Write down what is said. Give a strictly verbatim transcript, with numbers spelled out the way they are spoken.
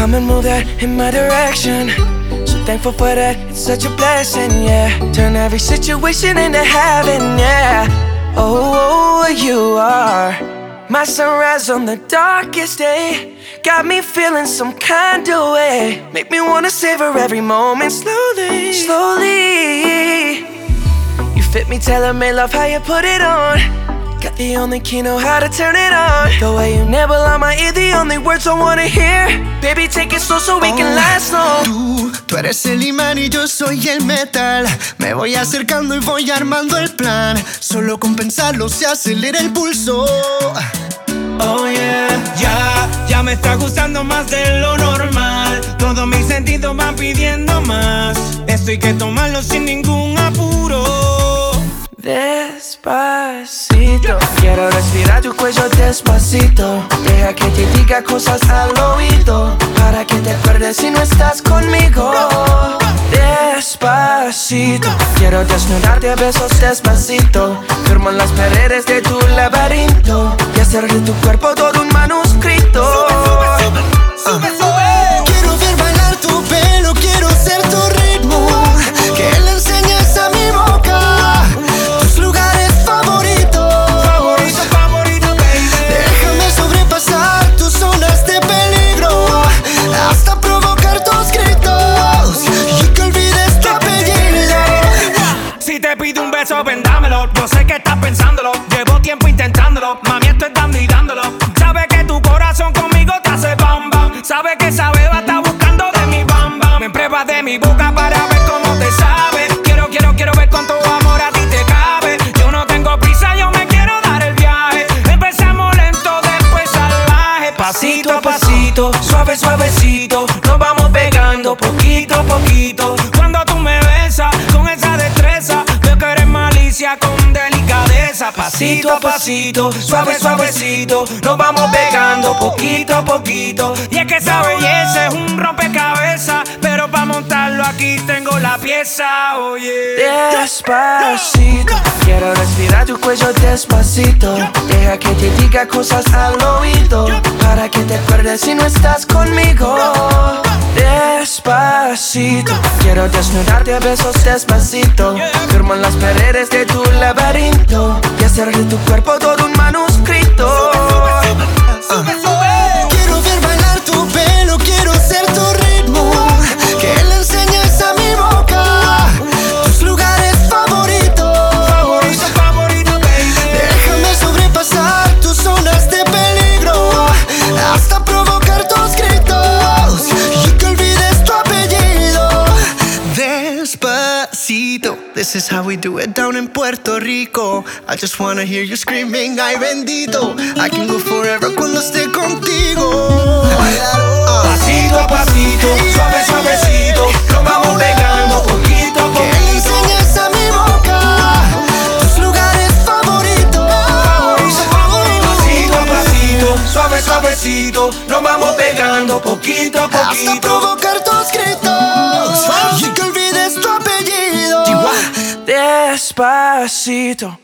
come and move that in my direction. So thankful for that, it's such a blessing, yeah. Turn every situation into heaven, yeah. Oh, you are my sunrise on the darkest day. Got me feeling some kind of way. Make me wanna savor every moment slowly, slowly. You fit me, tailor-made, love how you put it on. Got the only key, know how to turn it on. The way you nibble on my ear, the only words I wanna hear. Baby, take it slow so we can last long. Tú, tú eres el imán y yo soy el metal. Me voy acercando y voy armando el plan. Solo con pensarlo se acelera el pulso. Oh yeah, ya, ya me está gustando más de lo normal. Todos mis sentidos van pidiendo más. Esto hay que tomarlo sin ningún apuro. Despacito, quiero respirar tu cuello despacito. Deja que te diga cosas al oído, para que te acuerdes si no estás conmigo. Despacito, quiero desnudarte a besos despacito. Firmo en las paredes de tu laberinto y hacer de tu cuerpo todo un manuscrito. Sube, sube, sube. Quiero ver bailar tu pelo, quiero ser tu ritmo. Que le enseñes a mi boca tus lugares favoritos. Favorito, favorito, baby. Déjame sobrepasar tus zonas de peligro hasta provocar tus gritos y que olvides tu apellido. Si te pido un beso, ven dámelo. Yo sé que estás pensándolo, llevo tiempo intentándolo. Mami, esto es dando y dándolo. Sabes que tu corazón conmigo te hace bam bam. Sabes que esa beba está buscando de mi bam bam. Me pruebas de mi boca para ver cómo te sabe. Quiero, quiero, quiero ver cuánto amor a ti te cabe. Yo no tengo prisa, yo me quiero dar el viaje. Empezamos lento, después salvaje. Pasito a pasito, suave, suavecito. Nos vamos pegando poquito a poquito. Cuando tú me besas con esa destreza, veo que eres malicia con delicadeza. Pasito a pasito, suave, suavecito. Nos vamos pegando poquito a poquito. Y es que esa belleza es un rompecabezas, pero para montarlo aquí tengo la pieza, oye. Despacito, quiero respirar tu cuello despacito. Deja que te diga cosas al oído, para que te acuerdes si no estás conmigo. Despacito, quiero desnudarte a besos despacito. Firmo en las paredes de tu laberinto y hacer de tu cuerpo todo un manuscrito. Sube, sube. Quiero ver bailar tu pelo, quiero ser tu ritmo. Que le enseñes a mi boca tus lugares favoritos. Favorito, favorito, baby. Déjame sobrepasar tus zonas de peligro hasta provocar tus gritos y que olvides tu apellido. Despacito, this is how we do it down in Puerto Rico. I just wanna hear you screaming, ay bendito. I can go forever cuando esté contigo. Pasito a pasito, suave, suavecito. Nos vamos pegando poquito a Que le poquito. enseñes a mi boca tus lugares favoritos. Pasito a pasito, suave, suavecito. Nos vamos pegando poquito a Hasta poquito. provocar tus gritos y que olvides tu apellido. Despacito.